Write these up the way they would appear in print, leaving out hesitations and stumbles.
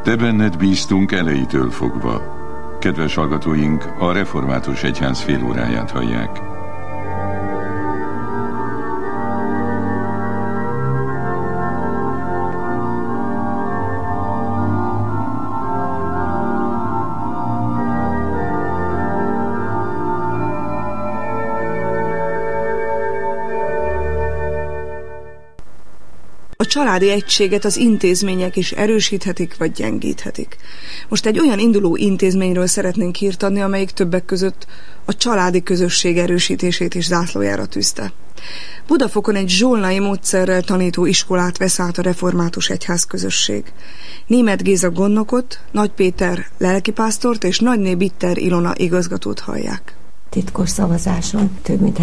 Te benned bíztunk elejétől fogva. Kedves hallgatóink, a Református Egyház félóráját hallják. A családi egységet az intézmények is erősíthetik vagy gyengíthetik. Most egy olyan induló intézményről szeretnénk hírt adni, amelyik többek között a családi közösség erősítését is zászlójára tűzte. Budafokon egy zsolnai módszerrel tanító iskolát vesz át a Református Egyház közösség. Németh Géza gondnokot, Nagy Péter lelkipásztort és Nagyné Bitter Ilona igazgatót hallják. Titkos szavazáson több mint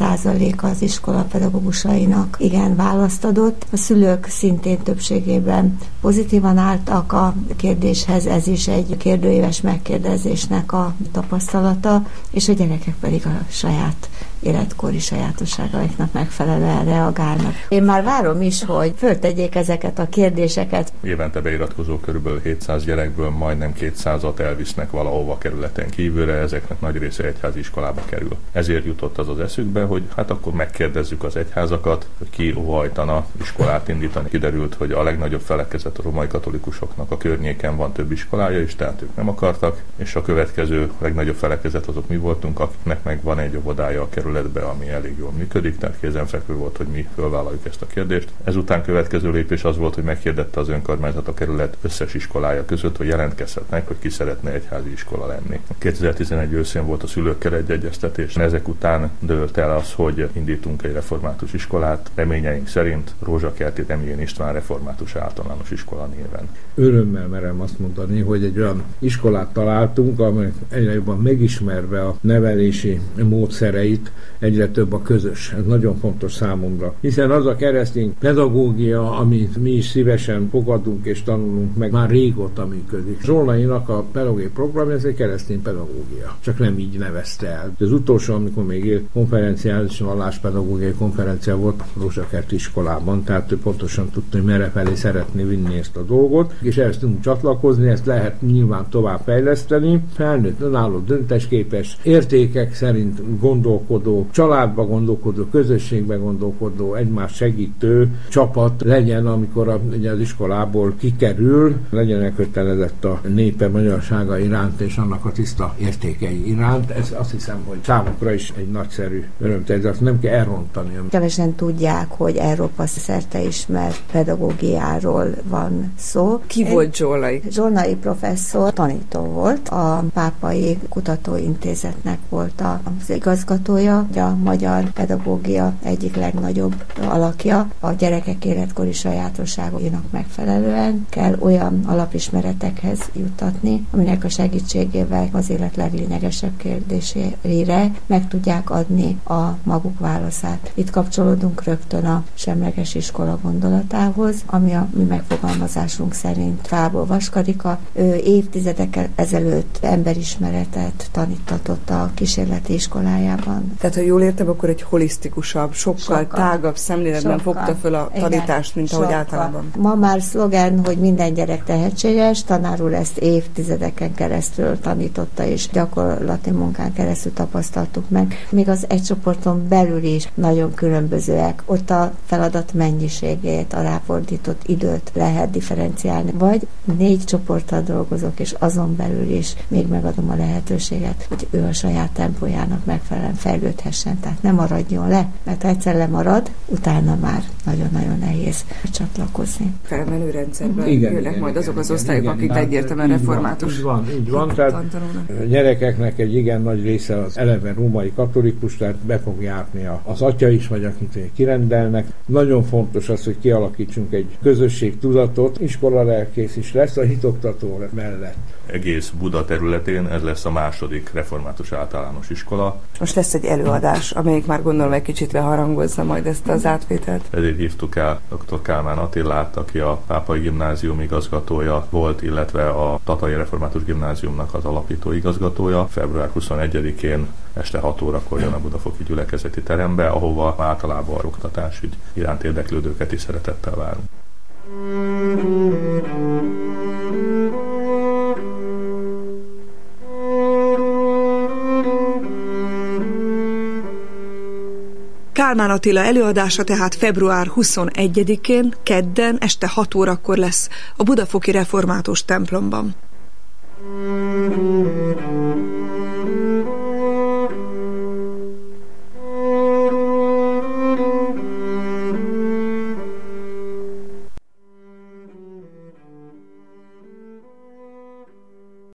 70% az iskola pedagógusainak igen választ adott. A szülők szintén többségében pozitívan álltak a kérdéshez, ez is egy kérdőíves megkérdezésnek a tapasztalata, és a gyerekek pedig a saját életkori sajátosságaiknak megfelelően reagálnak. Én már várom is, hogy föltegyék ezeket a kérdéseket. Évente beiratkozó körülbelül 700 gyerekből majdnem 200-at elvisznek valahova kerületen kívülre, ezeknek nagy része egyházi iskolába kerül. Ezért jutott az eszükbe, hogy hát akkor megkérdezzük az egyházakat, hogy ki óhajtana iskolát indítani. Kiderült, hogy a legnagyobb felekezet a római katolikusoknak a környéken van több iskolája is, tehát ők nem akartak, és a következő legnagyobb felekezet azok mi voltunk, akiknek meg van egy óvodája a kerületbe, ami elég jól működik, tehát kézenfekvő volt, hogy mi fölvállaljuk ezt a kérdést. Ezután következő lépés az volt, hogy meghirdette az önkormányzat a kerület összes iskolája között, hogy jelentkezhetnek, hogy ki szeretne egyházi iskola lenni. 2011 őszén volt a szülőkkel egy egyeztetés. Ezek után dőlt el az, hogy indítunk egy református iskolát, reményeink szerint Rózsakerti Demjén István Református Általános Iskola néven. Örömmel merem azt mondani, hogy egy olyan iskolát találtunk, amely egyre jobban megismerve a nevelési módszereit, egyre több a közös. Ez nagyon fontos számomra. Hiszen az a keresztény pedagógia, amit mi is szívesen fogadunk és tanulunk meg, már régóta működik. Zsolnainak a pedagógiai program, ez egy keresztény pedagógia. Csak nem így nevezte el. Az utolsó, amikor még élt konferenciális valláspedagógiai konferencia volt Rózsakerti iskolában, tehát ő pontosan tudta, hogy merre felé szeretné vinni ezt a dolgot, és ehhez tudunk csatlakozni, ezt lehet nyilván tovább fejleszteni. Felnőtt, önálló, döntésképes, értékek szerint gondolkodó, családba gondolkodó, közösségbe gondolkodó, egymást segítő csapat legyen, amikor ugye az iskolából kikerül, legyen elkötelezett a népe magyarsága iránt és annak a tiszta értékei iránt. Ez azt hiszem, hogy számukra is egy nagyszerű örömteli, de azt nem kell elrontani. Kevesen tudják, hogy Európa szerte ismert pedagógiáról van szó. Ki volt zsolnai? Zsolnai professzor tanító volt, a Pápai Kutatóintézetnek volt az igazgatója, a magyar pedagógia egyik legnagyobb alakja. A gyerekek életkori sajátosságainak megfelelően kell olyan alapismeretekhez juttatni, aminek a segítségével az élet leglényegesebb kérdésére meg tudják adni a maguk válaszát. Itt kapcsolódunk rögtön a semleges iskola gondolatához, ami a mi megfogalmazásunk szerint Fából Vaskarika. Ő évtizedekkel ezelőtt emberismeretet tanítatott a kísérleti iskolájában. Tehát, ha jól értem, akkor egy holisztikusabb, sokkal tágabb szemléletben fogta föl a tanítást, mint ahogy általában. Ma már szlogen, hogy minden gyerek tehetséges, tanár úr ezt évtizedeken keresztül tanította, és gyakorlati munkán keresztül tapasztaltuk meg. Még az egy csoporton belül is nagyon különbözőek. Ott a feladat mennyiségét, a ráfordított időt lehet differenciálni. Vagy 4 csoporttal dolgozok, és azon belül is még megadom a lehetőséget, hogy ő a saját tempójának megfelelően fejlődhessen. Tehát nem maradjon le, mert ha egyszer lemarad, utána már nagyon-nagyon nehéz csatlakozni. Felmenő rendszerben jönnek majd azok az osztályok, akik egyértelműen református. Így van. Tehát a gyerekeknek egy igen nagy része az eleve római katolikus, tehát be fog járni az atya is, vagy akit kirendelnek. Nagyon fontos az, hogy kialakítsunk egy közösségtudatot, iskolalelkész is lesz a hitoktató mellett. Egész Buda területén ez lesz a második református általános iskola. Most lesz egy előadás, amelyik már gondolom egy kicsit leharangozza majd ezt az átvételt. Ezért hívtuk el dr. Kálmán Attilát, aki a Pápai Gimnázium igazgatója volt, illetve a Tatai Református Gimnáziumnak az alapító igazgatója. Február 21-én este 6 órakor jön a Budafoki gyülekezeti terembe, ahova általában a oktatásügy iránt érdeklődőket is szeretettel várunk. Kálmán Attila előadása tehát február 21-én, kedden, este 6 órakor lesz a Budafoki Református templomban.